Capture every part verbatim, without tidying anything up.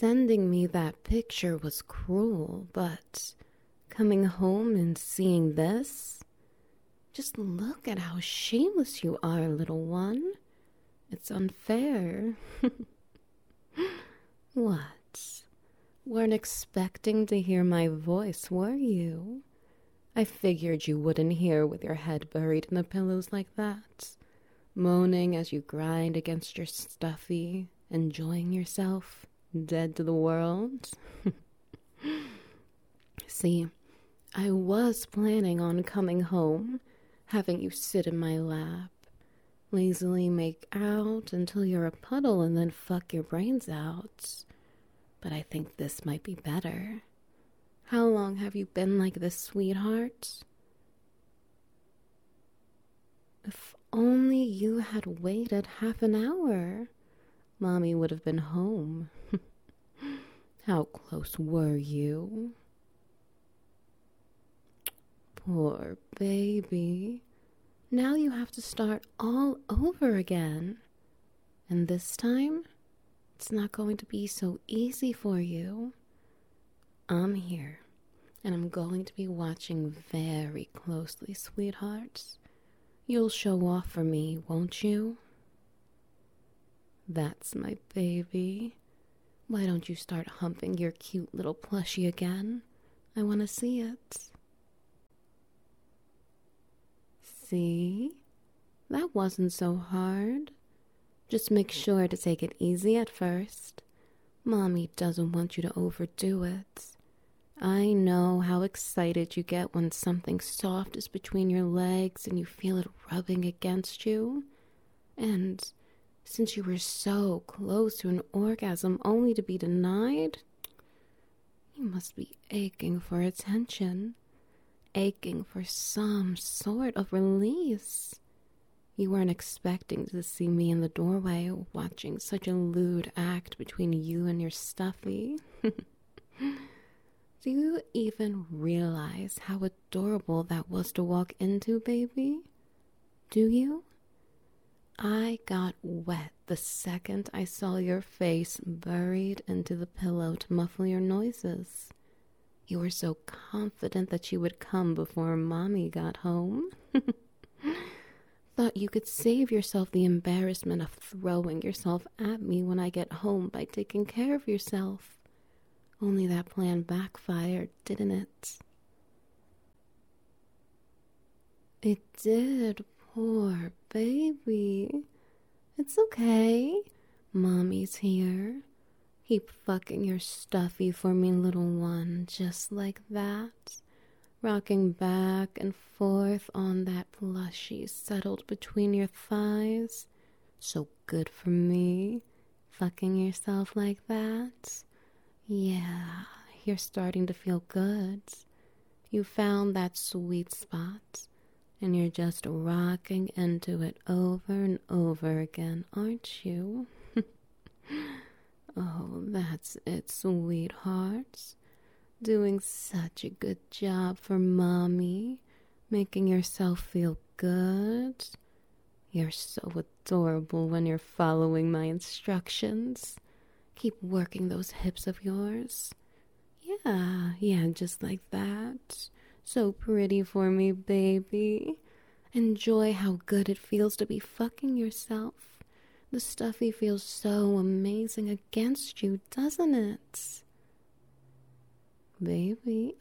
sending me that picture was cruel, but coming home and seeing this, just look at how shameless you are, little one. It's unfair. What? Weren't expecting to hear my voice, were you? I figured you wouldn't hear with your head buried in the pillows like that, moaning as you grind against your stuffy, enjoying yourself, dead to the world. See, I was planning on coming home, having you sit in my lap, lazily make out until you're a puddle and then fuck your brains out. But I think this might be better. How long have you been like this, sweetheart? If only you had waited half an hour, Mommy would have been home. How close were you? Poor baby. Now you have to start all over again. And this time, it's not going to be so easy for you. I'm here, and I'm going to be watching very closely, sweethearts. You'll show off for me, won't you? That's my baby. Why don't you start humping your cute little plushie again? I want to see it. See? That wasn't so hard. Just make sure to take it easy at first. Mommy doesn't want you to overdo it. I know how excited you get when something soft is between your legs and you feel it rubbing against you. And since you were so close to an orgasm only to be denied, you must be aching for attention, aching for some sort of release. You weren't expecting to see me in the doorway watching such a lewd act between you and your stuffy. Do you even realize how adorable that was to walk into, baby? Do you? I got wet the second I saw your face buried into the pillow to muffle your noises. You were so confident that you would come before Mommy got home. Thought you could save yourself the embarrassment of throwing yourself at me when I get home by taking care of yourself. Only that plan backfired, didn't it? It did, poor baby. It's okay. Mommy's here. Keep fucking your stuffy for me, little one, just like that. Rocking back and forth on that plushie settled between your thighs. So good for me. Fucking yourself like that. Yeah, you're starting to feel good. You found that sweet spot, and you're just rocking into it over and over again, aren't you? Oh, that's it, sweethearts. Doing such a good job for Mommy, making yourself feel good. You're so adorable when you're following my instructions. Keep working those hips of yours. Yeah, yeah, just like that. So pretty for me, baby. Enjoy how good it feels to be fucking yourself. The stuffy feels so amazing against you, doesn't it? Baby.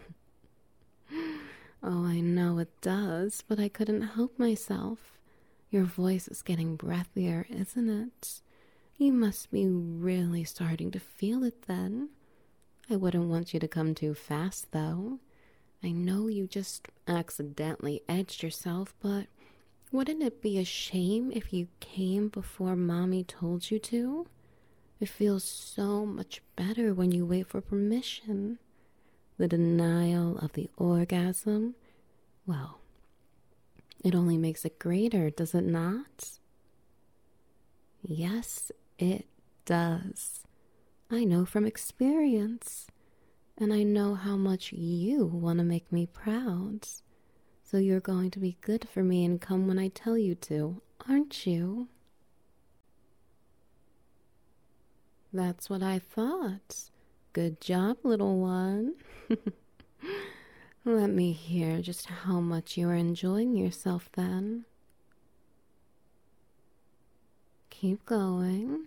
Oh, I know it does, but I couldn't help myself. Your voice is getting breathier, isn't it? You must be really starting to feel it then. I wouldn't want you to come too fast, though. I know you just accidentally edged yourself, but wouldn't it be a shame if you came before Mommy told you to? It feels so much better when you wait for permission. The denial of the orgasm, well, it only makes it greater, does it not? Yes, it does. I know from experience, and I know how much you want to make me proud. So you're going to be good for me and come when I tell you to, aren't you? That's what I thought. Good job, little one. Let me hear just how much you are enjoying yourself then. Keep going.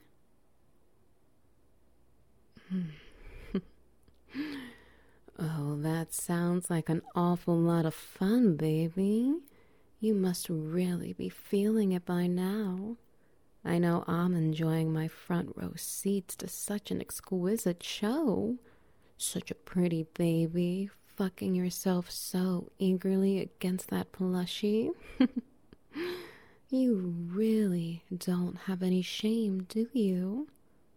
Oh, that sounds like an awful lot of fun, baby. You must really be feeling it by now. I know I'm enjoying my front row seats to such an exquisite show. Such a pretty baby, fucking yourself so eagerly against that plushie. You really don't have any shame, do you?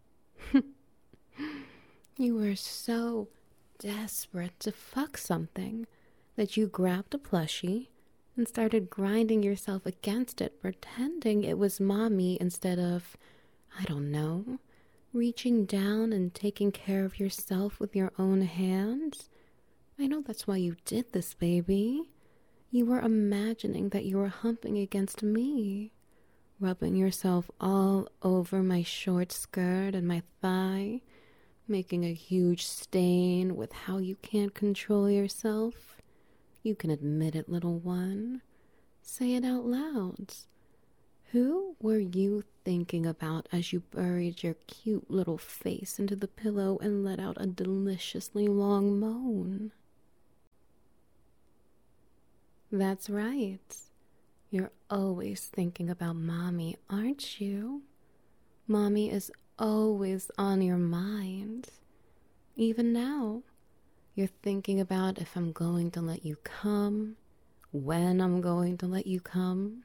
You were so desperate to fuck something that you grabbed a plushie and started grinding yourself against it, pretending it was mommy instead of, I don't know, reaching down and taking care of yourself with your own hands. I know that's why you did this, baby. You were imagining that you were humping against me, rubbing yourself all over my short skirt and my thigh, making a huge stain with how you can't control yourself. You can admit it, little one. Say it out loud. Who were you thinking about as you buried your cute little face into the pillow and let out a deliciously long moan? That's right. You're always thinking about mommy, aren't you? Mommy is always on your mind. Even now, you're thinking about if I'm going to let you come, when I'm going to let you come.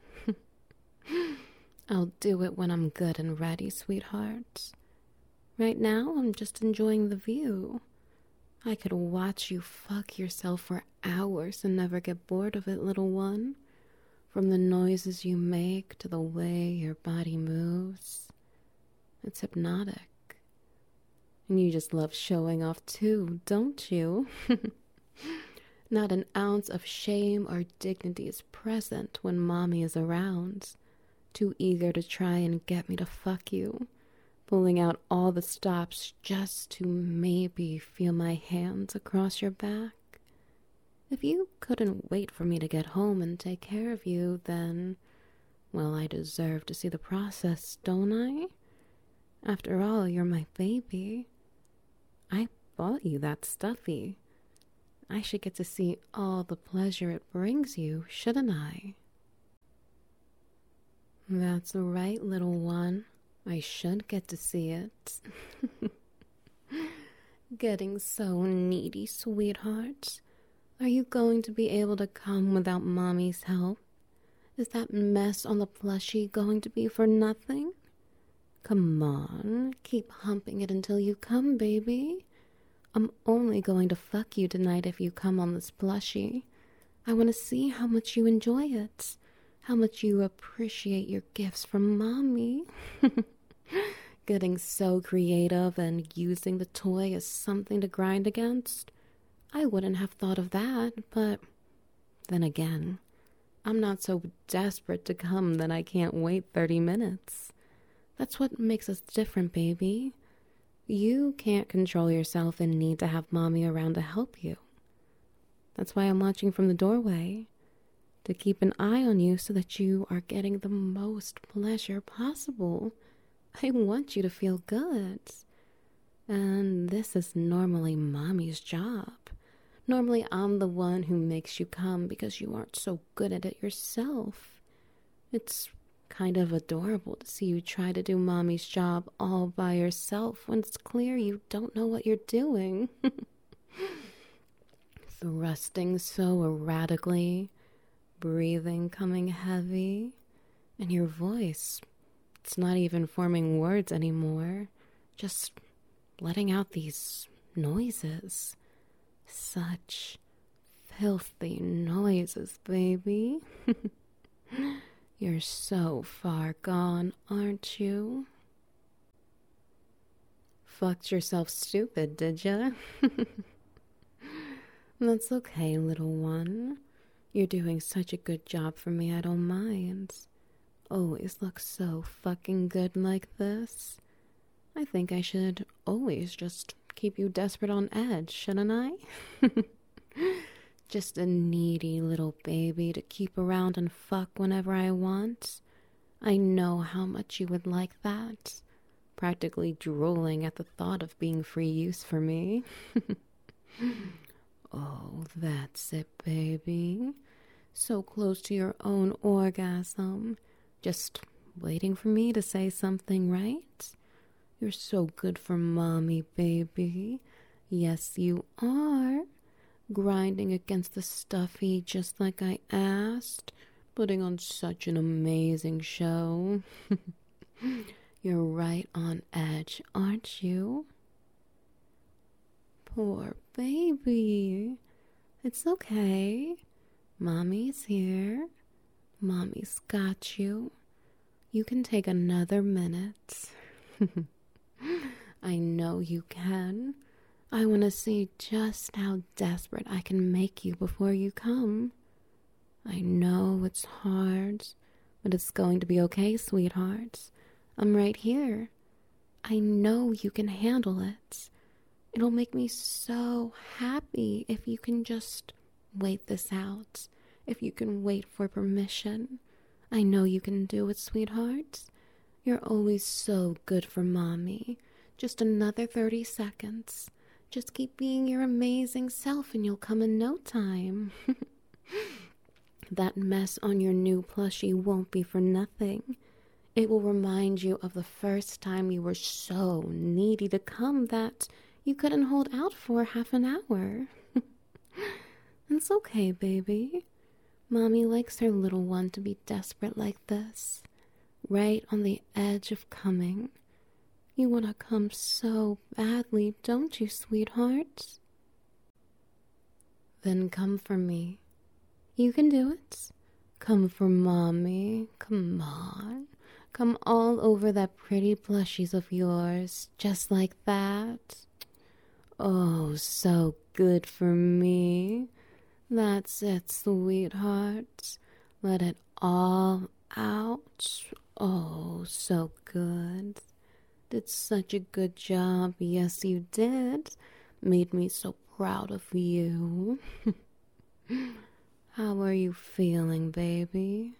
I'll do it when I'm good and ready, sweetheart. Right now, I'm just enjoying the view. I could watch you fuck yourself for hours and never get bored of it, little one. From the noises you make to the way your body moves. It's hypnotic. And you just love showing off too, don't you? Not an ounce of shame or dignity is present when mommy is around. Too eager to try and get me to fuck you. Pulling out all the stops just to maybe feel my hands across your back. If you couldn't wait for me to get home and take care of you, then, well, I deserve to see the process, don't I? After all, you're my baby. I bought you that stuffy. I should get to see all the pleasure it brings you, shouldn't I? That's right, little one. I should get to see it. Getting so needy, sweetheart. Are you going to be able to come without mommy's help? Is that mess on the plushie going to be for nothing? Come on, keep humping it until you come, baby. I'm only going to fuck you tonight if you come on this plushie. I want to see how much you enjoy it. How much you appreciate your gifts from mommy. Getting so creative and using the toy as something to grind against. I wouldn't have thought of that, but then again, I'm not so desperate to come that I can't wait thirty minutes. That's what makes us different, baby. You can't control yourself and need to have mommy around to help you. That's why I'm watching from the doorway. To keep an eye on you so that you are getting the most pleasure possible. I want you to feel good. And this is normally mommy's job. Normally I'm the one who makes you come because you aren't so good at it yourself. It's kind of adorable to see you try to do mommy's job all by yourself when it's clear you don't know what you're doing. Thrusting so erratically. Breathing coming heavy, and your voice, it's not even forming words anymore, just letting out these noises. Such filthy noises, baby. You're so far gone, aren't you? Fucked yourself stupid, did ya? That's okay, little one. You're doing such a good job for me, I don't mind. Always look so fucking good like this. I think I should always just keep you desperate on edge, shouldn't I? Just a needy little baby to keep around and fuck whenever I want. I know how much you would like that. Practically drooling at the thought of being free use for me. Oh, that's it, baby. So close to your own orgasm. Just waiting for me to say something, right? You're so good for mommy, baby. Yes, you are. Grinding against the stuffy just like I asked. Putting on such an amazing show. You're right on edge, aren't you? Poor baby. It's okay. Mommy's here. Mommy's got you. You can take another minute. I know you can. I want to see just how desperate I can make you before you come. I know it's hard, but it's going to be okay, sweetheart. I'm right here. I know you can handle it. It'll make me so happy if you can just wait this out. If you can wait for permission. I know you can do it, sweetheart. You're always so good for mommy. Just another thirty seconds. Just keep being your amazing self and you'll come in no time. That mess on your new plushie won't be for nothing. It will remind you of the first time you were so needy to come that you couldn't hold out for half an hour. It's okay, baby. Mommy likes her little one to be desperate like this. Right on the edge of coming. You want to come so badly, don't you, sweetheart? Then come for me. You can do it. Come for mommy. Come on. Come all over that pretty plushies of yours, just like that. Oh, so good for me. That's it, sweetheart. Let it all out. Oh, so good. Did such a good job. Yes, you did. Made me so proud of you. How are you feeling, baby?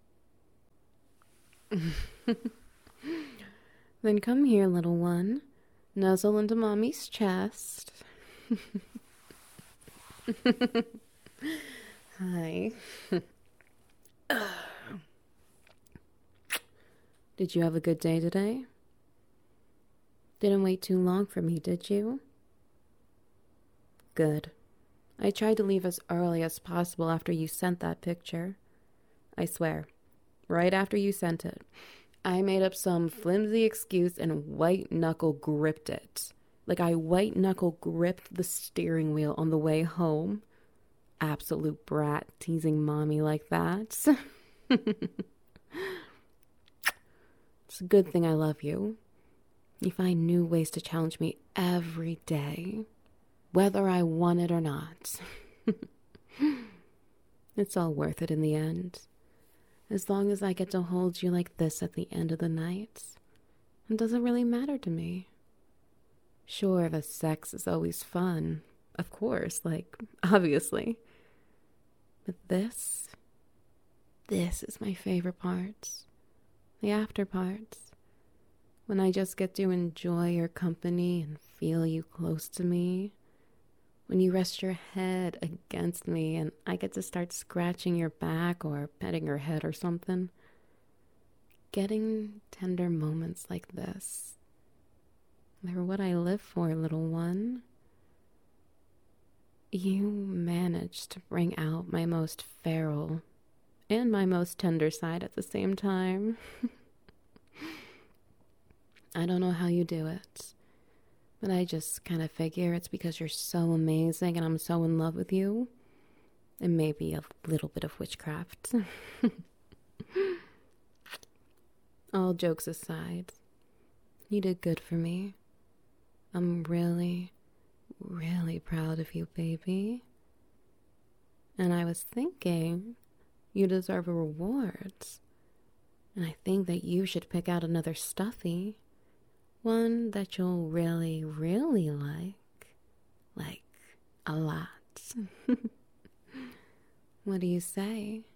Then come here, little one. Nuzzle into mommy's chest. Hi. Did you have a good day today? Didn't wait too long for me, did you? Good. I tried to leave as early as possible after you sent that picture. I swear, right after you sent it, I made up some flimsy excuse and white-knuckle gripped it. Like I white-knuckle gripped the steering wheel on the way home. Absolute brat teasing mommy like that. It's a good thing I love you. You find new ways to challenge me every day, whether I want it or not. It's all worth it in the end. As long as I get to hold you like this at the end of the night, it doesn't really matter to me. Sure, the sex is always fun. Of course, like, obviously. But this, this is my favorite part. The after parts. When I just get to enjoy your company and feel you close to me. When you rest your head against me and I get to start scratching your back or petting your head or something. Getting tender moments like this. They're what I live for, little one. You managed to bring out my most feral and my most tender side at the same time. I don't know how you do it, but I just kind of figure it's because you're so amazing and I'm so in love with you. And maybe a little bit of witchcraft. All jokes aside, you did good for me. I'm really, really proud of you, baby. And I was thinking you deserve a reward. And I think that you should pick out another stuffy. One that you'll really, really like. Like, a lot. What do you say?